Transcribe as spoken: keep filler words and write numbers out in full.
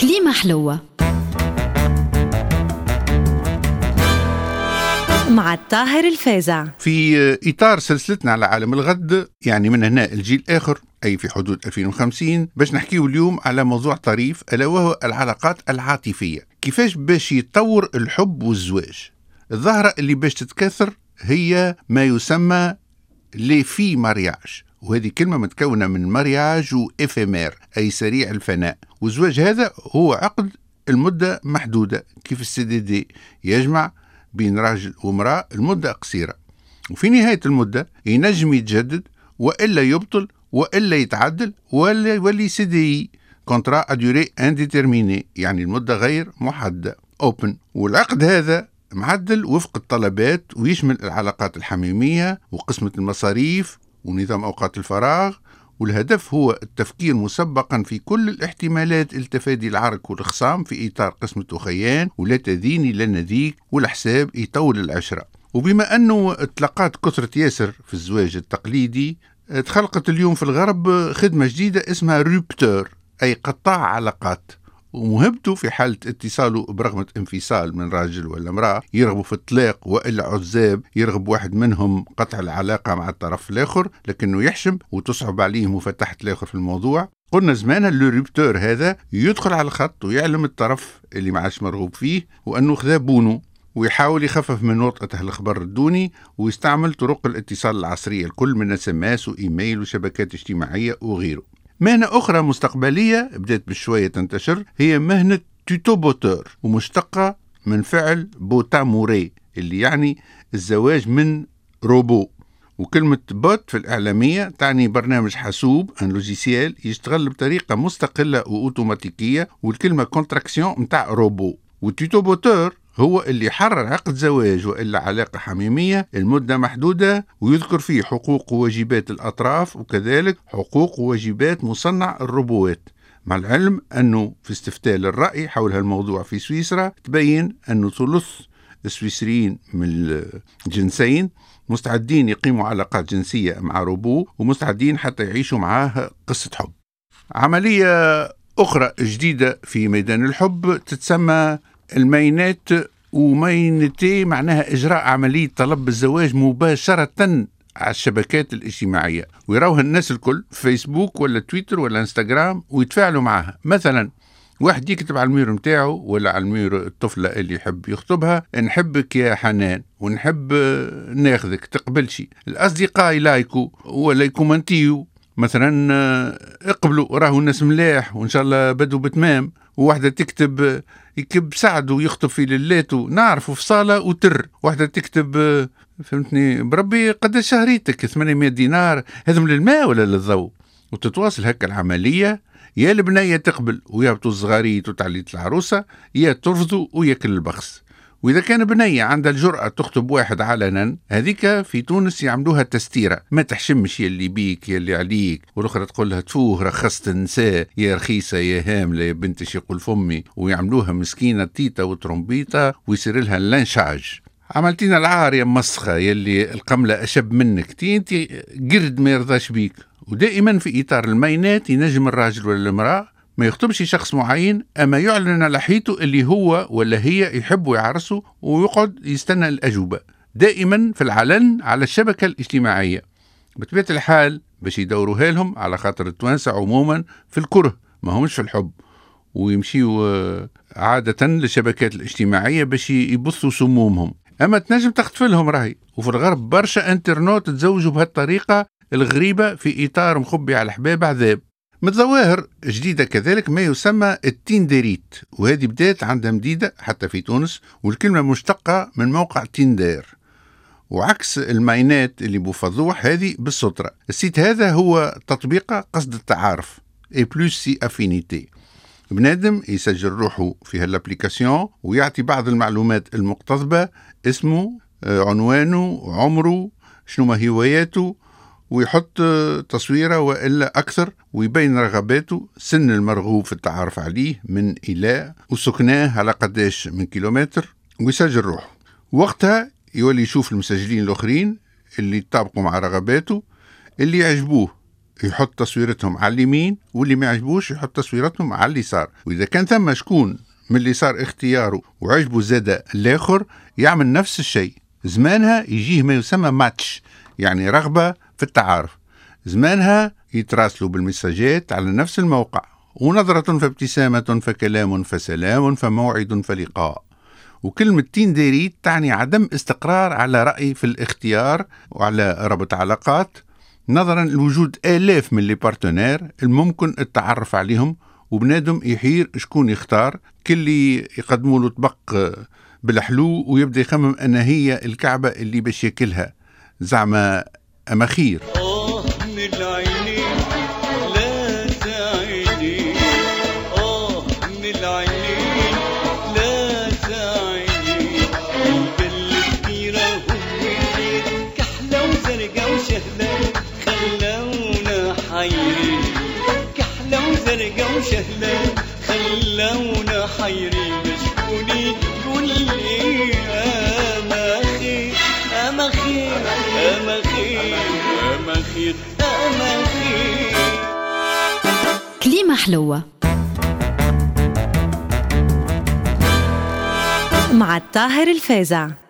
كليمة حلوة مع الطاهر الفازع. في إطار سلسلتنا على عالم الغد، يعني من هنا الجيل الآخر، أي في حدود ألفين وخمسين، باش نحكيه اليوم على موضوع طريف، ألا وهو العلاقات العاطفية. كيفاش باش يتطور الحب والزواج؟ الظاهرة اللي باش تتكاثر هي ما يسمى لي في مارياج، وهذه كلمة متكونة من مارياج وإفيمير أي سريع الفناء. والزواج هذا هو عقد المدة محدودة، كيف السي دي دي يجمع بين راجل ومرأة المدة قصيرة، وفي نهاية المدة ينجم يتجدد وإلا يبطل وإلا يتعدل ولا يولي سي دي كونترا ادوري انديترميني، يعني المدة غير محددة اوبن. والعقد هذا معدل وفق الطلبات ويشمل العلاقات الحميمية وقسمة المصاريف ونظام أوقات الفراغ، والهدف هو التفكير مسبقا في كل الاحتمالات التفادي العرك والخصام في إطار قسمة أخيان ولا تديني لا نديك، والحساب يطول العشرة. وبما أنه اطلاقات كثرة ياسر في الزواج التقليدي، تخلقت اليوم في الغرب خدمة جديدة اسمها روبتور أي قطاع علاقات، ومهمته في حالة اتصاله برغبة انفصال من راجل ولا امرأة يرغبوا في الطلاق وإلا عزاب يرغب واحد منهم قطع العلاقة مع الطرف الآخر لكنه يحشم وتصعب عليه مفتاحة الآخر في الموضوع. قلنا زمان الروبتور هذا يدخل على الخط ويعلم الطرف اللي ما عادش مرغوب فيه وأنه خذا بونه، ويحاول يخفف من وطأته الخبر الدوني ويستعمل طرق الاتصال العصرية الكل من اس ام اس وإيميل وشبكات اجتماعية وغيره. مهنة أخرى مستقبلية بدأت بشوية تنتشر هي مهنة توتوبوتور، ومشتقة من فعل بوتاموري اللي يعني الزواج من روبو. وكلمة بوت في الإعلامية تعني برنامج حاسوب ان لوجيسيال يشتغل بطريقة مستقلة وأوتوماتيكية، والكلمة كونتراكسيون متاع روبو. والتوتوبوتور هو اللي حرر عقد زواج وإلا علاقة حميمية المدة محدودة، ويذكر فيه حقوق وواجبات الأطراف وكذلك حقوق وواجبات مصنع الروبوات، مع العلم أنه في استفتاء للرأي حول هالموضوع في سويسرا تبين أنه ثلث السويسريين من الجنسين مستعدين يقيموا علاقات جنسية مع روبو ومستعدين حتى يعيشوا معاه قصة حب. عملية أخرى جديدة في ميدان الحب تتسمى المينات، ومينتي معناها إجراء عملية طلب الزواج مباشرة على الشبكات الاجتماعية، ويراوها الناس الكل في فيسبوك ولا تويتر ولا انستغرام ويتفاعلوا معها. مثلا واحد يكتب على المير متاعه ولا على المير الطفلة اللي يحب يخطبها نحبك يا حنان ونحب ناخذك تقبلشي. الأصدقاء يلايكوا ولا يكومنتيو مثلا اقبلوا راهو الناس ملاح وإن شاء الله بدوا بتمام. وواحدة تكتب يكب سعده يخطب في ليلاته نعرفه في صالة وتر. واحدة تكتب فهمتني بربي قد شهريتك ثمانمائة دينار، هذا من الماء ولا للضوء؟ وتتواصل هكا العملية، يا البنية تقبل ويهبطوا الصغاريت وتعليت العروسة، يا ترفضوا وياكل البخس. وإذا كان بنية عندها الجرأة تخطب واحد علنا، هذيك في تونس يعملوها تستيرة، ما تحشمش يلي بيك يلي عليك، والأخرى تقول لها تفوه رخصت النساء يا رخيصة يا هاملة يا بنتش يقول فمي، ويعملوها مسكينة تيتا وترومبيتا ويصير لها اللانشاج. عملتينا العار يا مسخة يلي القملة أشب منك، تي انت قرد ما يرضاش بيك. ودائما في إطار المينات ينجم الراجل ولا المرأة ما يخطبش شخص معين، أما يعلن على حيته اللي هو ولا هي يحبوا يعرسوا ويقعد يستنى الأجوبة دائما في العلن على الشبكة الاجتماعية. بطبيعة الحال باش يدوروها لهم على خاطر التوانسة عموما في الكره ما همش في الحب، ويمشيوا عادة للشبكات الاجتماعية باش يبثوا سمومهم. أما تنجم تختفلهم راهي، وفي الغرب برشا انترنت تزوجوا بهالطريقة الغريبة في إطار مخبي على الحباب عذاب. من الظواهر جديدة كذلك ما يسمى التيندريت، وهذه بدأت عندها مديدة حتى في تونس، والكلمة مشتقة من موقع تيندير. وعكس الماينات اللي بفضوح هذه بالسطرة، السيت هذا هو تطبيق قصد التعارف اي بلوس سي افينيتي. بنادم يسجل روحه في هالابليكاسيون ويعطي بعض المعلومات المقتضبة، اسمه، عنوانه، عمره، شنو ما هواياته، ويحط تصويره وإلا أكثر، ويبين رغباته، سن المرغوب في التعارف عليه من إلى، وسكناه على قداش من كيلومتر، ويسجل روحه. وقتها يولي يشوف المسجلين الآخرين اللي يتطابقوا مع رغباته اللي يعجبوه يحط تصويرتهم على اليمين، واللي ما يعجبوش يحط تصويرتهم على اليسار. وإذا كان ثم شكون من اللي صار اختياره وعجبه زادة الآخر يعمل نفس الشيء، زمانها يجيه ما يسمى ماتش، يعني رغبة في التعارف. زمانها يتراسلوا بالمساجات على نفس الموقع، ونظرة فابتسامة فكلام فسلام فموعد فلقاء. وكلمة تينديريت تعني عدم استقرار على رأي في الاختيار وعلى ربط علاقات، نظرا لوجود آلاف من لي بارتنير الممكن التعرف عليهم، وبنادم يحير شكون يختار. كل يقدموا له طبق بالحلو ويبدأ يخمم أن هي الكعبة اللي باش ياكلها، زعما أما خير. آه من العينين لا تعيني، آه من العينين لا تعيني، البل كبيرة وكبير كحلة وزرقاء وشهلة خلونا حيرين، كحلة وزرقاء وشهلة خلونا حيرين. شكون يقول لي أما خير أما خير أما خير أما خير أما خير. كليمة حلوة مع الطاهر الفازع.